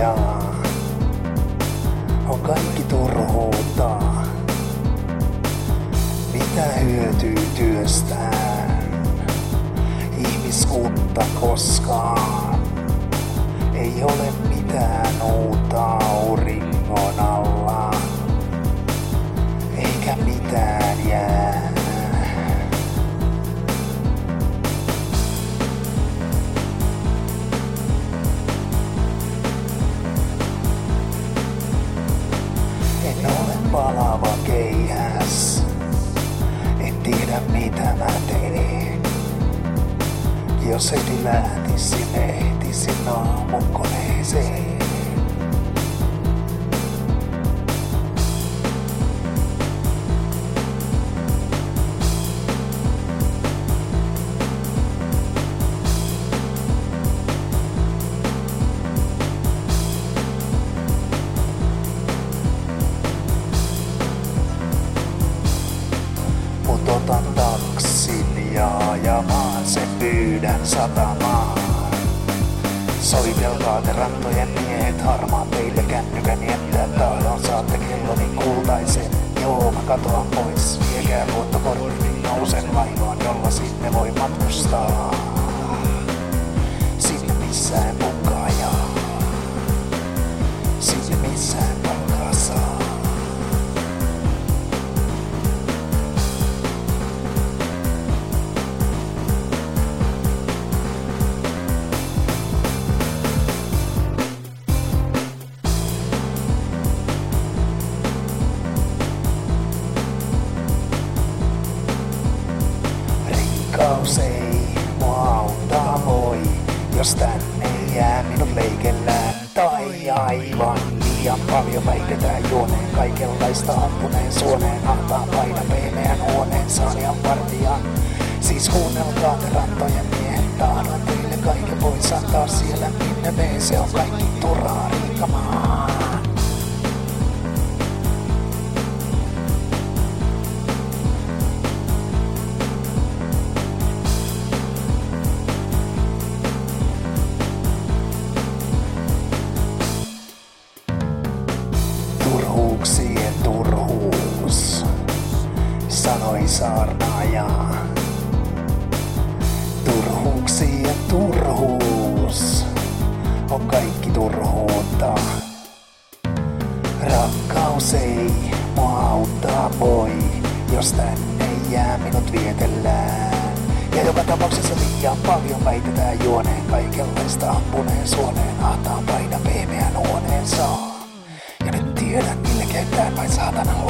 ja on kaikki turhuutta. Mitä hyötyy työstään ihmiskunta koskaan? Ei ole mitään uutta auringon alla, eikä mitään jää. En ole palava keihäs, en tiedä mitä mä teen. Jos heti lähtisin, ehtisin aamukoneeseen. Mut otan taksin ja ajamaan sen pyydän satamaan. Soitelkaa te rantojen miehet, harmaan teille kännykän jättää tahdon. Saatte kelloni kultaisen, joo mä katoan pois. Viekää luottokortti, niin nousen laivaan, jolla sinne voi matkustaa. Sinne missä en mukaan jaa, sinne missä en palkaa saa. Rikkaus ei mua auttaa voi, jos tänne jää minut leikellään. Tai aivan liian paljon väitetään juoneen kaikenlaista ampuneen suoneen. Ahtaan paidan pehmeän huoneen saalian vartijan. Siis kuunnelkaa te rantojen miehet, tahdon teille kaiken pois antaa siellä minne vee. Se on kaikki turhaa riikamaa. Turhuuksien turhuus, sanoi saarnaaja. Turhuuksien turhuus on kaikki turhuutta. Rakkaus ei mua auttaa voi, jos tänne jää minut vietellään. Ja joka tapauksessa liian paljon väitetään juoneen kaikenlaista ampuneen suoneen. Ahtaan paidan pehmeän huoneen saa. Ja nyt tiedän mille käyttää vain saatanan